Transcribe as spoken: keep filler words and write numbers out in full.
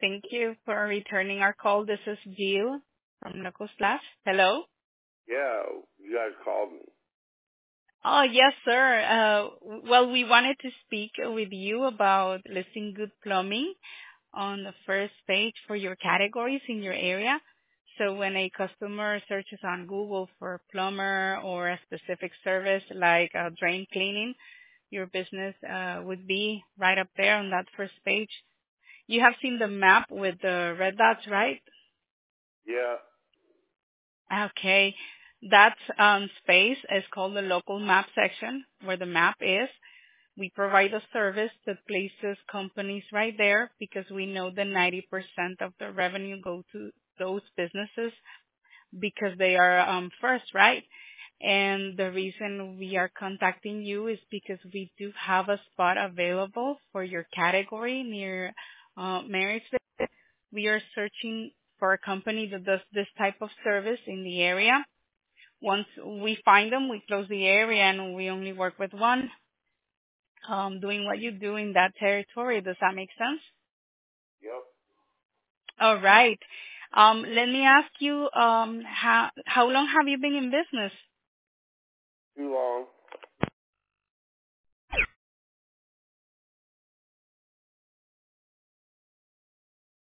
Thank you for returning our call. This is Jill from Local Slash. Hello? Yeah, you guys called me. Oh, yes, sir. Uh, well, we wanted to speak with you about listing good plumbing on the first page for your categories in your area. So when a customer searches on Google for plumber or a specific service like uh, drain cleaning, your business uh, would be right up there on that first page. You have seen the map with the red dots, right? Yeah. Okay. That um, space is called the local map section where the map is. We provide a service that places companies right there because we know that ninety percent of the revenue go to those businesses because they are um, first, right? And the reason we are contacting you is because we do have a spot available for your category near uh, Marysville. We are searching for a company that does this type of service in the area. Once we find them, we close the area and we only work with one. Um, doing what you do in that territory. Does that make sense? Yep. All right. Um, let me ask you, um, how how long have you been in business?